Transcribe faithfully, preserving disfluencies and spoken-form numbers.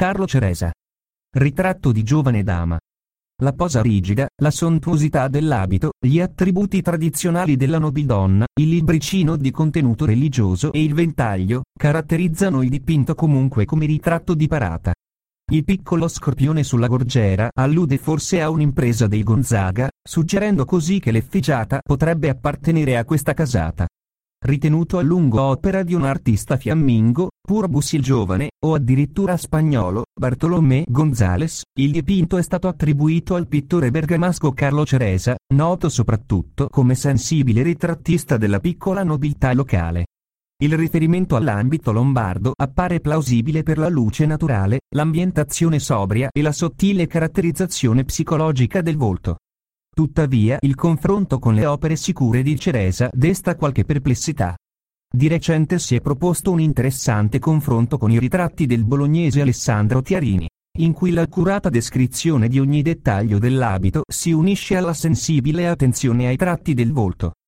Carlo Ceresa. Ritratto di giovane dama. La posa rigida, la sontuosità dell'abito, gli attributi tradizionali della nobildonna, il libricino di contenuto religioso e il ventaglio, caratterizzano il dipinto comunque come ritratto di parata. Il piccolo scorpione sulla gorgiera allude forse a un'impresa dei Gonzaga, suggerendo così che l'effigiata potrebbe appartenere a questa casata. Ritenuto a lungo opera di un artista fiammingo, Purbus il Giovane, o addirittura spagnolo, Bartolomé González, il dipinto è stato attribuito al pittore bergamasco Carlo Ceresa, noto soprattutto come sensibile ritrattista della piccola nobiltà locale. Il riferimento all'ambito lombardo appare plausibile per la luce naturale, l'ambientazione sobria e la sottile caratterizzazione psicologica del volto. Tuttavia il confronto con le opere sicure di Ceresa desta qualche perplessità. Di recente si è proposto un interessante confronto con i ritratti del bolognese Alessandro Tiarini, in cui l'accurata descrizione di ogni dettaglio dell'abito si unisce alla sensibile attenzione ai tratti del volto.